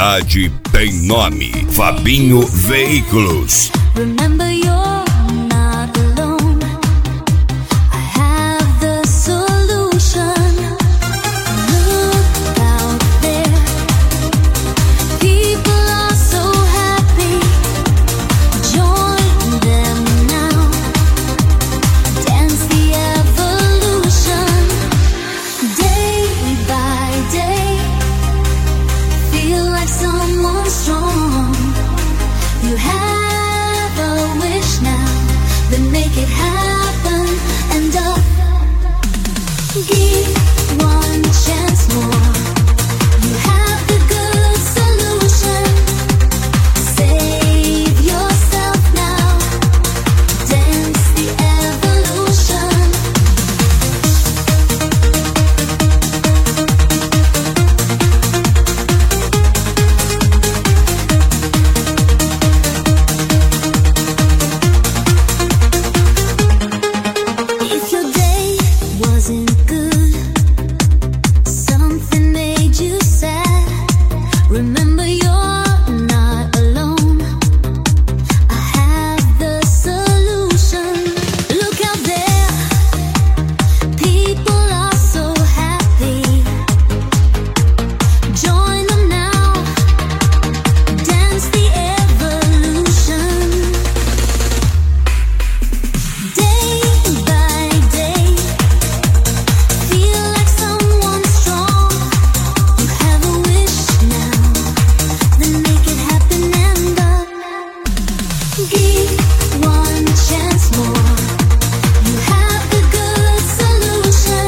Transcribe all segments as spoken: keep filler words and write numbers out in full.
qualidade tem nome. Fabinho Veículos. Remember you're not alone. I have the solution. Look out there. People are so happy. Join them now. Dance the evolution. Day by day. Feel like someone strong. You have a wish now, then make it happen and up. Give one chance more. You have the good solution. Save yourself now. Dance the evolution. If your day wasn't good, something made you sad, remember you're not alone. I have the solution. Look out there. People are so happy. Join them now. Dance the evolution. Day by day. Feel like someone strong. You have a wish now, then make it happen and up. Give one chance more. You have the good solution.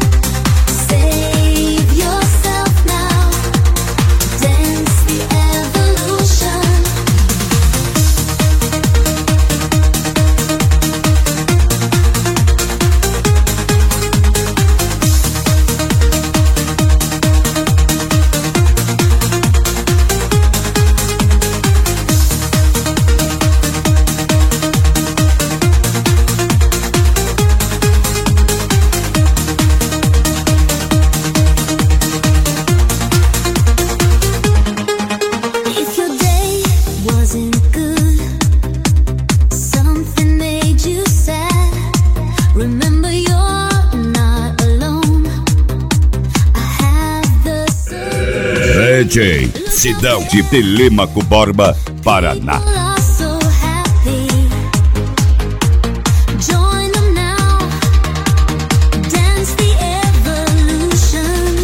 Save yourself now. Dance the evolution. If your day wasn't good, something made you sad, remember you're not alone. I have the D J Sidão de Telêmaco Borba, Paraná. People are so happy. Join them now. Dance the evolution.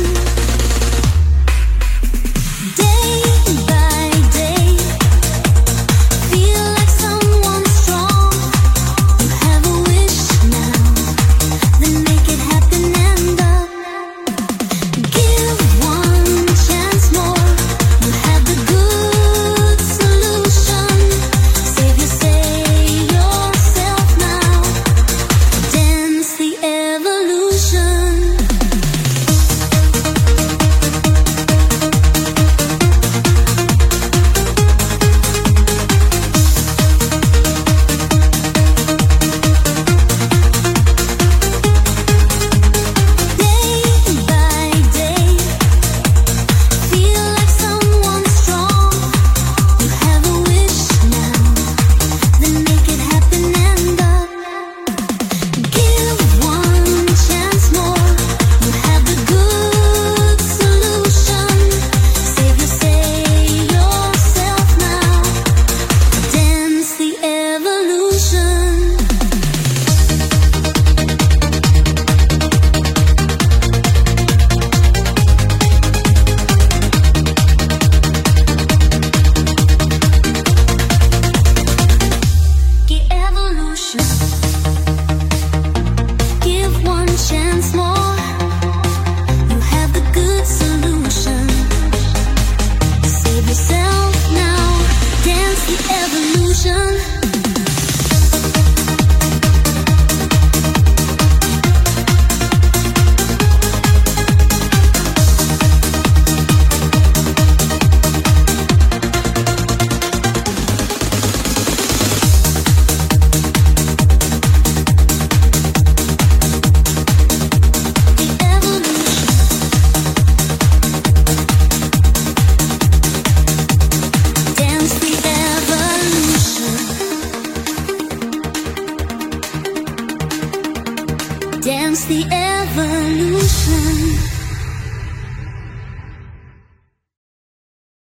Day by day. Feel like someone strong. You have a wish now, then make it happen and up. Give one chance more. You have the good solution. Dance the evolution.